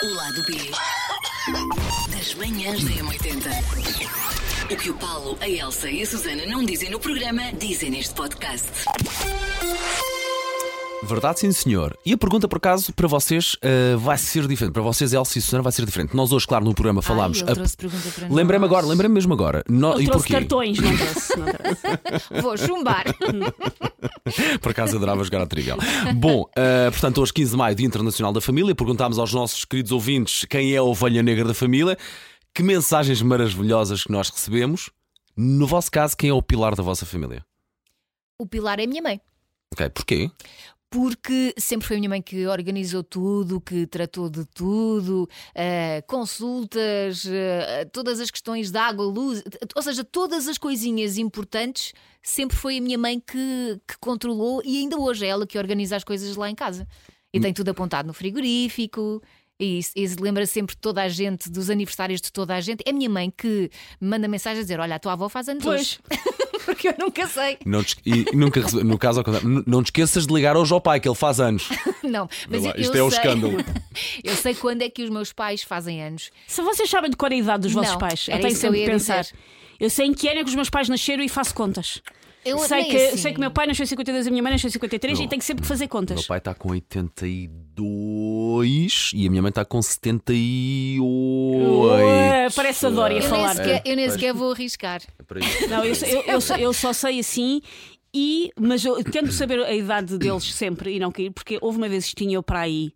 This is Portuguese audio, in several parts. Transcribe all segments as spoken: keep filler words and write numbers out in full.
O lado B das manhãs da M oitenta. O que o Paulo, a Elsa e a Susana não dizem no programa, dizem neste podcast. Verdade, sim, senhor. E a pergunta, por acaso, para vocês uh, vai ser diferente. Para vocês, Elsa e Susana, vai ser diferente. Nós hoje, claro, no programa falámos. Ai, ele trouxe pergunta para nós. Lembrei-me agora, lembrei-me mesmo agora. No... Ele e trouxe porquê? cartões, não trouxe, não trouxe. Vou chumbar. Por acaso adorava jogar a trivial. Bom, uh, portanto, hoje, quinze de maio, Dia Internacional da Família, perguntámos aos nossos queridos ouvintes quem é a ovelha negra da família. Que mensagens maravilhosas que nós recebemos. No vosso caso, quem é o pilar da vossa família? O pilar é a minha mãe. Ok, porquê? Porque sempre foi a minha mãe que organizou tudo, que tratou de tudo, uh, consultas, uh, todas as questões de água, luz, ou seja, todas as coisinhas importantes, sempre foi a minha mãe que, que controlou, e ainda hoje é ela que organiza as coisas lá em casa. E tem tudo apontado no frigorífico. E, e lembra sempre toda a gente dos aniversários de toda a gente. É a minha mãe que me manda mensagem a dizer: olha, a tua avó faz anos hoje. Porque eu nunca sei. Não te, e nunca recebe, no caso, ao contrário, não te esqueças de ligar hoje ao pai, que ele faz anos. Não, mas eu, Isto eu é o sei, escândalo. Eu sei quando é que os meus pais fazem anos. Se vocês sabem de qual é a idade dos vossos Não, pais, eu era tenho isso que eu sempre de ia pensar. dizer. Eu sei em que ano é que os meus pais nasceram e faço contas. Eu sei, nem que, assim. sei que meu pai nasceu em cinquenta e dois, a minha mãe nasceu em cinquenta e três Não. e tenho sempre que fazer contas. Meu pai está com oitenta e dois e a minha mãe está com setenta e oito. Ué, parece a Dória a Eu nem falar. sequer, eu nem pois. sequer vou arriscar. É para isso. Não, eu, eu, eu, só- eu só sei assim. E, mas eu tento saber a idade deles sempre e não cair, porque houve uma vez que tinha eu para aí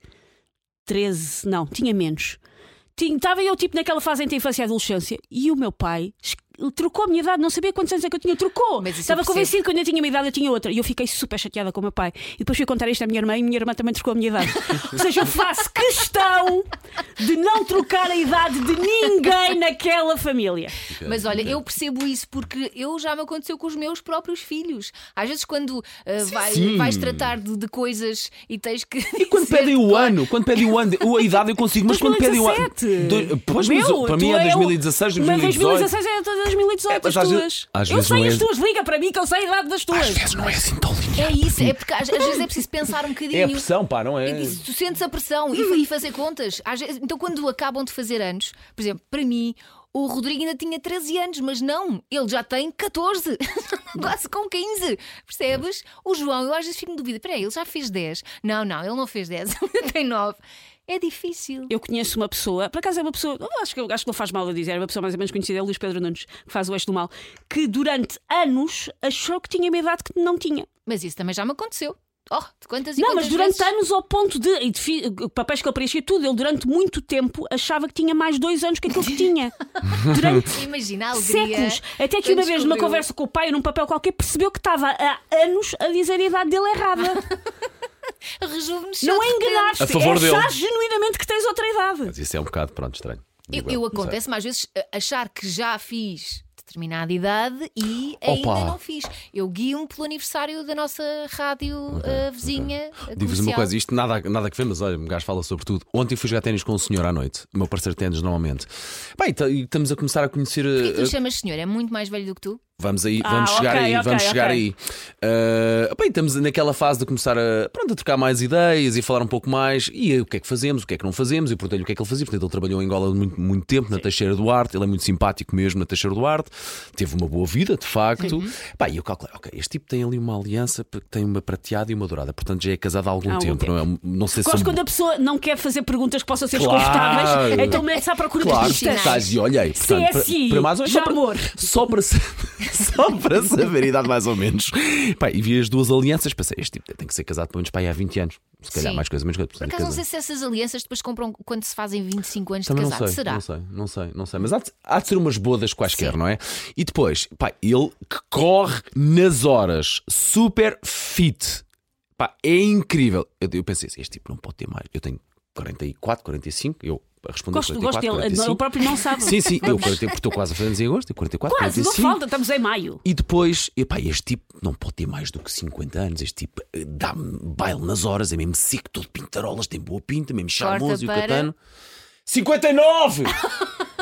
treze, não, tinha menos. Tinha- Estava eu tipo naquela fase entre a infância e a adolescência e o meu pai es- trocou a minha idade, não sabia quantos anos é que eu tinha, trocou. Mas isso eu Estava percebo. convencido que quando eu tinha uma idade eu tinha outra e eu fiquei super chateada com o meu pai. E depois fui contar isto à minha irmã e a minha irmã também trocou a minha idade. Ou seja, eu faço questão de não trocar a idade de ninguém naquela família. Mas olha, eu percebo isso porque eu já me aconteceu com os meus próprios filhos. Às vezes, quando uh, vai- sim. vais tratar de, de coisas e tens que. E quando pedem o ano, quando pedem o ano, a idade eu consigo, mas quando pedem o ano. dois mil e dezassete. Do- Pois, O mas meu, para tu mim é é o- dois mil e dezasseis, Mas dois mil e dezoito. dois mil e dezasseis é todas dois mil e dezoito, É, mas as às tuas. vezes- às eu vezes sei não é- as tuas, liga para mim que eu sei a idade das tuas. Às vezes não é assim tão linear. É isso, é porque às, às vezes é preciso pensar um bocadinho. É a pressão, pá, não é? E tu sentes a pressão e, e fazer contas. Às vezes- então, quando acabam de fazer anos, por exemplo, para mim, o Rodrigo ainda tinha treze anos, mas não, ele já tem catorze, quase com quinze. Percebes? O João, eu às vezes fico em dúvida: peraí, ele já fez dez? Não, não, ele não fez dez, ele tem nove. É difícil. Eu conheço uma pessoa, por acaso é uma pessoa, eu acho que, acho que não faz mal a dizer, é uma pessoa mais ou menos conhecida, é o Luís Pedro Nunes, que faz o Eixo do Mal, que durante anos achou que tinha uma idade que não tinha. Mas isso também já me aconteceu. Oh, de quantas e Não, quantas mas durante vezes? anos ao ponto de, e de fi- papéis que ele preenchia tudo, ele durante muito tempo achava que tinha mais dois anos que aquilo que tinha. Durante Imagina a alegria. séculos. Até que Quando uma vez numa descobriu. conversa com o pai num papel qualquer percebeu que estava há anos a dizer a idade dele errada. Rejuvenesceu Não de é repente. enganar-te, A favor é dele. achar genuinamente que tens outra idade. Mas isso é um bocado, pronto, estranho. Eu, Digo eu não sei. acontece-me às vezes a- achar que já fiz determinada idade e ainda Opa. não fiz. Eu guio-me pelo aniversário da nossa rádio uh, vizinha. uh, Digo-vos uma comercial. coisa, isto nada, nada que ver, mas olha, um gajo fala sobre tudo. Ontem fui jogar ténis com um senhor à noite, o meu parceiro de ténis normalmente. Bem, t- e estamos a começar a conhecer. Porquê que uh, tu chamas senhor? É muito mais velho do que tu? Vamos aí, Ah, vamos chegar ok, aí, ok, vamos chegar ok. aí. Uh, bem, estamos naquela fase de começar a, pronto, a trocar mais ideias e a falar um pouco mais. E o que é que fazemos, o que é que não fazemos. Eu perguntei-lhe o que é que ele fazia. Portanto, ele trabalhou em Angola muito, muito tempo, na Teixeira do Arte. Ele é muito simpático mesmo na Teixeira do Arte. Teve uma boa vida, de facto. Uhum. Pá, e eu calculei, ok, este tipo tem ali uma aliança, tem uma prateada e uma dourada. Portanto, já é casado há algum Há algum tempo. tempo. Não, é? Não sei se Gosto são- quando a pessoa não quer fazer perguntas que possam ser Claro. desconfortáveis, então começa à procura Claro, de pistas. estás e olhei. C S I, para mais ou menos, só já para- amor. Só para, sa- só para saber a idade mais ou menos. Pá, e vi as duas alianças, pensei, este tipo tem que ser casado pelo menos para aí há vinte anos. Se calhar Sim. mais coisa, menos coisa. Por Portanto, acaso não casa- sei se essas alianças depois compram quando se fazem vinte e cinco anos Também de não casado. sei, Será? não sei, não sei, não sei. Mas há de, há de ser umas bodas quaisquer, Sim. não é? E depois, pá, ele que corre nas horas, super fit. Pá, é incrível. Eu, eu pensei assim, este tipo não pode ter mais. Eu tenho quarenta e quatro, quarenta e cinco, eu a responder Gosto, quarenta e quatro, gosto dele, quarenta e cinco. ele próprio não sabe. Sim, sim, eu quarenta, porque estou quase a fazer anos em agosto, tenho quarenta e quatro, Quase, não quarenta e cinco. falta, estamos em maio. E depois, epá, este tipo não pode ter mais do que cinquenta anos. Este tipo eh, dá-me baile nas horas, é mesmo seco, todo pintarolas, tem boa pinta, mesmo charmoso e o para- catano. cinquenta e nove!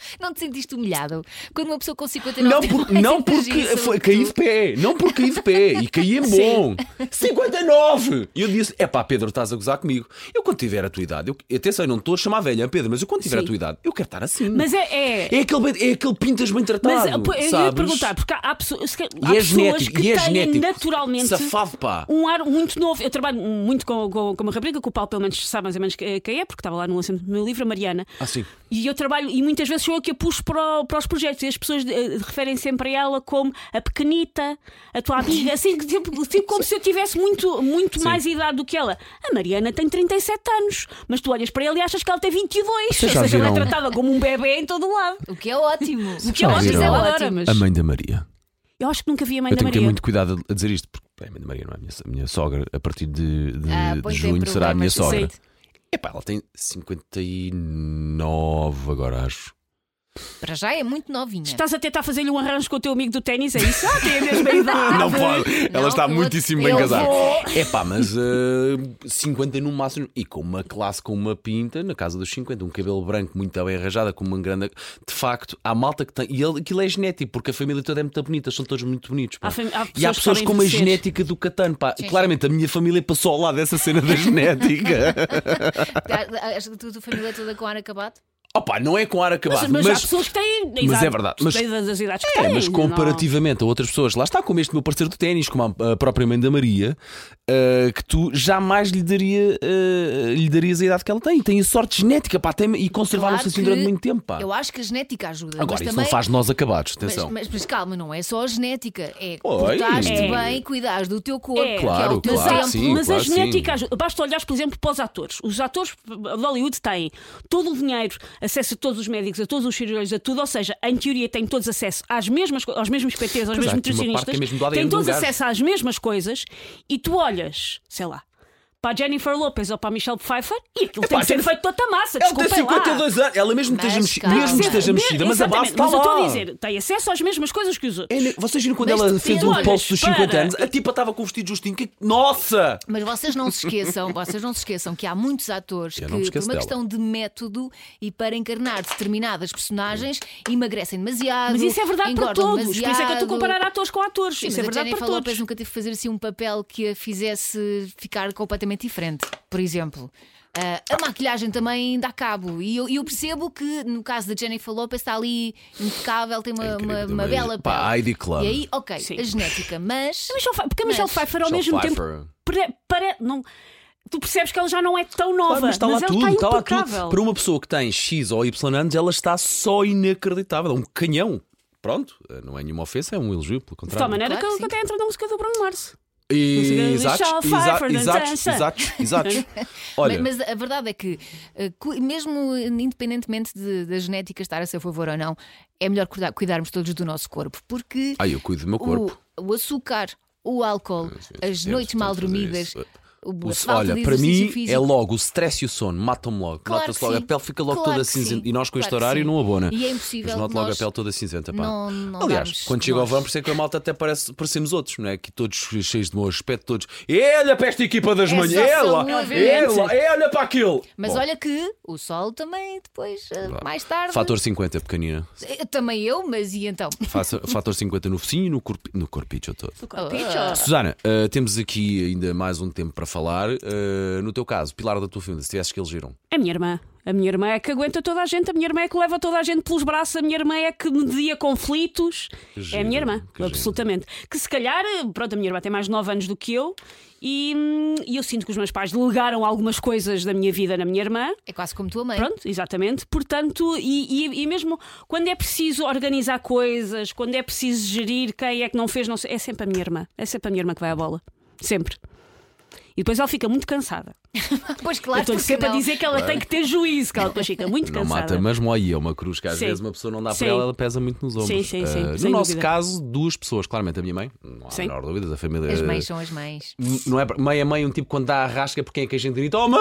Não te sentiste humilhado? Quando uma pessoa com cinquenta e nove Não, tem por, mais não energia porque sobre foi, tu. caí de pé, não porque caí de pé e caí em bom. cinquenta e nove! E eu disse: é pá, Pedro, estás a gozar comigo. Eu, quando tiver a tua idade, eu, atenção, eu não estou a chamar velha, Pedro, mas eu, quando tiver Sim. a tua idade, eu quero estar assim. Mas é. é... É aquele, bem- é aquele pintas bem tratado. Mas pô, eu ia sabes? perguntar, porque há, há pessoas, há E é pessoas genético, que e é têm genético. naturalmente Safado, pá. um ar muito novo. Eu trabalho muito com, com, com uma rapariga, que o Paulo pelo menos sabe mais ou menos quem é, porque estava lá no lançamento do meu livro, a Mariana. Ah, sim. E eu trabalho, e muitas vezes sou eu que a puxo para, o- para os projetos. E as pessoas eh, referem sempre a ela como a pequenita, a tua amiga, assim, tipo, tipo como se eu tivesse muito, muito mais idade do que ela. A Mariana tem trinta e sete anos, mas tu olhas para ela e achas que ela tem vinte e dois. Vocês Ou já seja, ela é viram? tratada como um bebê em todo o lado. O que é ótimo. O que é Já ótimo, viram? ela É adora, ótimo. mas A mãe da Maria. eu acho que nunca vi a mãe Eu da tenho que ter Maria. muito cuidado a dizer isto, porque bem, a mãe da Maria não é a minha, a minha sogra. A partir de, de, Ah, de pois tem junho será a minha problemas, sogra. sim. Epá, ela tem cinquenta e nove agora, acho. Para já é muito novinha. Estás a tentar fazer-lhe um arranjo com o teu amigo do ténis, é isso? Ah, tem a mesma idade. Não pode, ela Não, está que eu- muitíssimo bem eu casada. vou. É pá, mas uh, cinquenta no máximo. E com uma classe, com uma pinta, na casa dos cinquenta, um cabelo branco muito bem arranjada, com uma grande. De facto, há malta que tem. E ele, aquilo é genético, porque a família toda é muito bonita, são todos muito bonitos. Pá. Há fam- há E há pessoas que pessoas podem com uma envelhecer. genética do Catano, pá. Claramente, a minha família passou ao lado dessa cena da genética. Acho que a tua família é toda com ar acabado? Opa, não é com ar acabado, Mas, mas. mas há pessoas que têm. mas idade- é verdade, mas- têm das idades que É, têm. mas não- comparativamente a outras pessoas, lá está, como este meu parceiro de ténis, como a, a própria mãe da Maria, uh, que tu jamais lhe, daria, uh, lhe darias a idade que ela tem. Tem a sorte genética, pá, tem, e conservaram-se Claro assim que durante muito tempo, pá. Eu acho que a genética ajuda. Agora, mas isso também... não faz de nós acabados, Mas, atenção. mas, mas calma, não é só a genética. É Oi. portares-te É. bem, cuidares do teu corpo, É. que é Claro, o teu claro, tempo. sim. mas claro, a genética sim. ajuda. Basta olhares, por exemplo, para os atores. Os atores de Hollywood têm todo o dinheiro, acesso a todos os médicos, a todos os cirurgiões, a tudo. Ou seja, em teoria, têm todos acesso às mesmas, co- aos mesmos P Ts, aos Pois há mesmos aqui uma parte nutricionistas. que é mesmo do A D N Têm do todos gajo. acesso às mesmas coisas e tu olhas, sei lá, para a Jennifer Lopez ou para a Michelle Pfeiffer e aquilo tem Epá, que ser tem- feito de outra massa. Ela tem Desculpem lá. cinquenta e dois anos, ela mesmo, Mas esteja, mexi- calma. mesmo que esteja mexida, mas a base Exatamente, está mas eu estou lá. a dizer, tem acesso às mesmas coisas que os outros. É, vocês viram quando Mas ela depende, fez o olha, post dos cinquenta espera. anos? A tipa estava com o vestido justinho. Que... Nossa! Mas vocês não se esqueçam, vocês não se esqueçam que há muitos atores Eu que, não me por esqueço uma dela. questão de método e para encarnar determinadas personagens, emagrecem demasiado. Mas isso é verdade para engordam todos. Por isso é que eu estou a demasiado. comparar atores com atores. Sim, Isso mas é a verdade Jennifer para todos. Lopez nunca teve que fazer assim um papel que a fizesse ficar completamente diferente, por exemplo. Ah, a maquilhagem também dá cabo. E eu, eu percebo que no caso da Jennifer Lopez está ali impecável, tem uma, É incrível, uma, tem uma uma- bela pá, pele. Heidi Klum. E aí, ok, Sim. a genética, mas. A Michelle Pfeiffer- Porque a Michelle Mas- Pfeiffer ao Michelle mesmo Pfeiffer. tempo pare- pare- não, tu percebes que ela já não é tão nova, Claro, mas está lá ela tudo, está está lá impecável. tudo. Para uma pessoa que tem X ou Y anos, ela está só inacreditável. É um canhão. Pronto, não é nenhuma ofensa, é um elogio, pelo De tal contrário. maneira Claro que, que que sim. até entra na música do Bruno Mars. E- Michelle Exatos, Pfeiffer, exatos, dança. exatos, exatos, exatos. Olha, Mas, mas a verdade é que, eh, cu- mesmo independentemente de- da genética estar a seu favor ou não, é melhor cuidar- cuidarmos todos do nosso corpo, porque ai, eu cuido do meu corpo. o, o açúcar, o álcool, as Temos, noites temos mal de fazer dormidas, isso. o, O- a falta olha, de para exercício mim físico. é logo o stress e o sono, matam-me logo. Claro Nota-se que logo, sim. a pele fica logo Claro toda que sim. cinzenta. E nós com este Claro que horário sim. não abona. E é Mas impossível noto logo a nós pele toda cinzenta. Pá. não, não Aliás, darmos quando chega ao nós. verão, por isso é que a malta até parece, parecemos outros, não é? Aqui todos cheios de mau aspecto, todos. E olha para esta equipa das É manhãs, só ela, saúde. ela, e olha para aquilo. Mas Bom, olha que o sol também depois, eh, vá. mais tarde. Fator cinquenta, pequenina. Eh, Também eu, mas e então? Faça- Fator cinquenta no focinho e no, corpi, no corpicho todo. Ah. Susana, uh, temos aqui ainda mais um tempo para falar. Uh, no teu caso, pilar da tua família, se tivesses que eleger um. A minha irmã. A minha irmã é que aguenta toda a gente, a minha irmã é que leva toda a gente pelos braços, a minha irmã é que media conflitos. Que É a giro, minha irmã, que absolutamente. Que se calhar, pronto, a minha irmã tem mais de nove anos do que eu e, hum, e eu sinto que os meus pais delegaram algumas coisas da minha vida na minha irmã. É quase como tua mãe. Pronto, exatamente. Portanto, e, e, e mesmo quando é preciso organizar coisas, quando é preciso gerir quem é que não fez, não sei, é sempre a minha irmã. É sempre a minha irmã que vai à bola. Sempre. E depois ela fica muito cansada. Pois Eu claro, estou-lhe porque sempre não. a dizer que ela tem que ter juízo, que ela depois fica muito Não cansada. mata, mas moia, é uma cruz que às Sim. vezes uma pessoa não dá Sim. para ela, ela pesa muito nos ombros. Sim, sim, sim, Uh, no sem nosso dúvida. caso, duas pessoas, claramente a minha mãe, não há a Sim. menor dúvida, da família. As mães uh, são as mães. Não é mãe é mãe, um tipo quando dá a rasca, porque quem é que a gente grita? Oh mãe!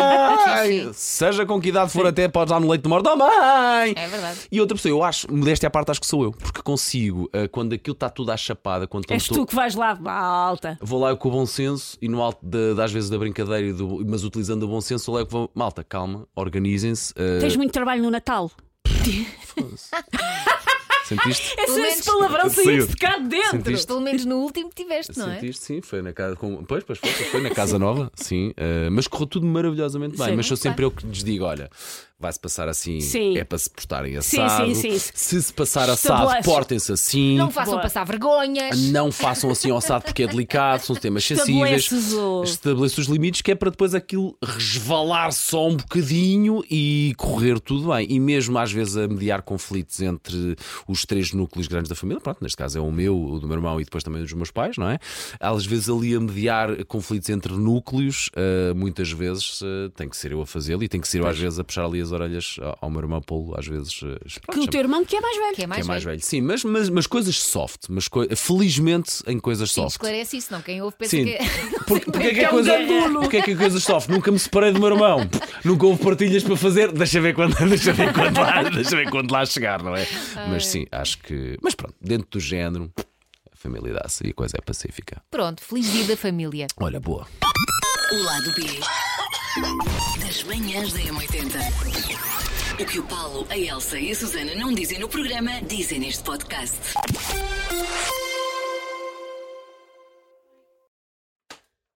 Sim. Seja com que idade for, até podes dar no leite de morte, oh mãe! É verdade. E outra pessoa, eu acho, modéstia à parte, acho que sou eu, porque consigo, uh, quando aquilo está tudo à chapada, quando És estou- tu que vais lá, alta. vou lá eu com o bom senso e no alto de- das vezes da brincadeira, e do- mas utilizando o bom senso, eu levo, malta, calma, organizem-se. uh, Tens muito trabalho no Natal. Sentiste? Esse, Pelo esse menos- palavrão Saiu. saiu de cá de dentro. Sentiste? Pelo menos no último tiveste, não é? Sentiste, sim, foi na casa. Com... Pois, pois foi, foi na casa nova, sim. eh, mas correu tudo maravilhosamente bem. Sim, mas sou muito sempre eu que lhes digo: olha, vai-se passar assim, Sim. é para se portarem Sim, assado. sim, sim. Se se passar assado, Estabelece. portem-se assim. Não façam Boa. passar vergonhas. Não façam assim ao assado porque é delicado, são temas sensíveis. Estabeleces o- Estabeleça os limites, que é para depois aquilo resvalar só um bocadinho e correr tudo bem. E mesmo às vezes a mediar conflitos entre os três núcleos grandes da família, pronto, neste caso é o meu, o do meu irmão e depois também dos meus pais, não é? Às vezes ali a mediar conflitos entre núcleos, uh, muitas vezes uh, tem que ser eu a fazê-lo e tem que ser eu às vezes a puxar ali as orelhas ao meu irmão Paulo, às vezes. Uh, Que o teu irmão que é mais velho. Que é que mais, é mais velho. velho. Sim, mas, mas, mas coisas soft, mas coi- felizmente em coisas Sim, soft. esclarece isso, não. Quem ouve pensa Sim. que é. Porque, porque é que é É um coisa, gandulo. porque é que é coisa soft? Nunca me separei do meu irmão. Nunca houve partilhas para fazer. Deixa ver quando, deixa ver quando, lá, deixa ver quando lá chegar, não é? Mas sim, acho que. Mas pronto, dentro do género, a família dá-se e a coisa é pacífica. Pronto, feliz dia da família. Olha, boa. O lado B das manhãs da M oitenta. O que o Paulo, a Elsa e a Susana não dizem no programa, dizem neste podcast.